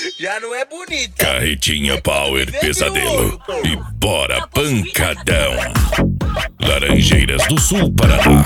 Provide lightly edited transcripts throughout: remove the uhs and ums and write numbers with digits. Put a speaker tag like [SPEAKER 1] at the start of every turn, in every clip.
[SPEAKER 1] Já não é bonita.
[SPEAKER 2] Carretinha Power Pesadelo. E bora pancadão. Laranjeiras do Sul, Paraná.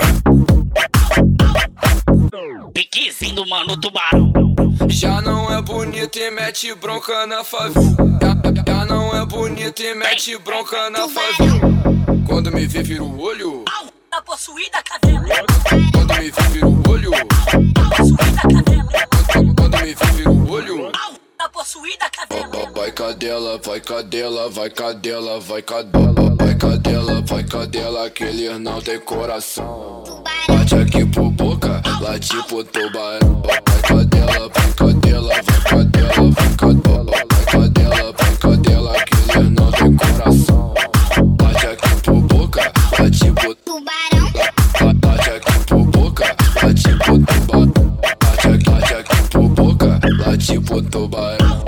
[SPEAKER 3] Piquezinho do Mano Tubarão.
[SPEAKER 4] Já não é bonita e mete bronca na favela. Já não é bonita e mete bronca na favela. Quando me vê vira o olho.
[SPEAKER 3] Tá possuída a cadela.
[SPEAKER 4] Quando me vê vira o olho.
[SPEAKER 3] Possuída a cadela.
[SPEAKER 4] Quando me vê vira o olho.
[SPEAKER 3] Tá possuída a cadela.
[SPEAKER 4] Vai cadela, vai cadela, vai cadela, vai cadela. Vai cadela, vai cadela, que eles não tem coração. Bate aqui por boca, late pro tubarão. Vai cadela, vai cadela, vai cadela, vai cadela. Vai cadela, vai cadela, que eles não tem coração. Bate aqui por boca, late pro tubarão. Bate aqui por boca, late pro tubarão. Bate aqui por boca, late pro tubarão.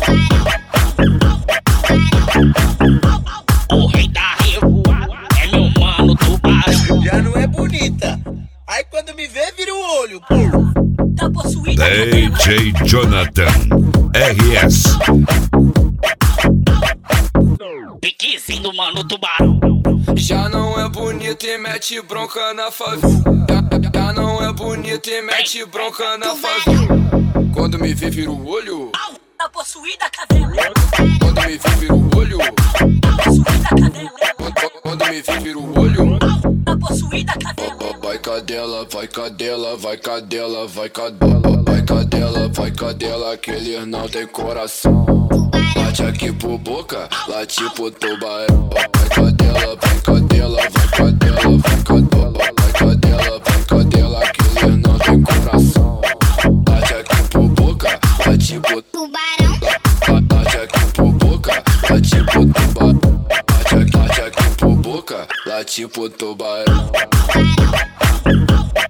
[SPEAKER 3] O rei da revoada é meu Mano Tubarão.
[SPEAKER 1] Já não é bonita. Aí quando me vê, vira o olho, pô.
[SPEAKER 3] Tá possuída a cadela.
[SPEAKER 2] DJ Jonathan RS.
[SPEAKER 3] Piquezinho do Mano Tubarão.
[SPEAKER 4] Já não é bonita e mete bronca na favela. Já não é bonita e mete bronca na favela. Quando me vê vira o olho.
[SPEAKER 3] Tá possuída a cadela.
[SPEAKER 4] Quando me vê vira o olho.
[SPEAKER 3] Possuída a cadela.
[SPEAKER 4] Quando me vê vira o olho.
[SPEAKER 3] Tá possuída a cadela.
[SPEAKER 4] Vai cadela, vai cadela, vai cadela, vai cadela. Vai cadela, vai cadela, que eles não tem coração. Bate aqui por boca, late pro tubarão. Vai cadela, vai cadela, vai cadela, vai cadela. Vai cadela, vai cadela, que eles não tem coração. Bate aqui por boca, late pro tubarão. Bate aqui por boca, late pro tubarão. Bate aqui por boca, late pro tubarão.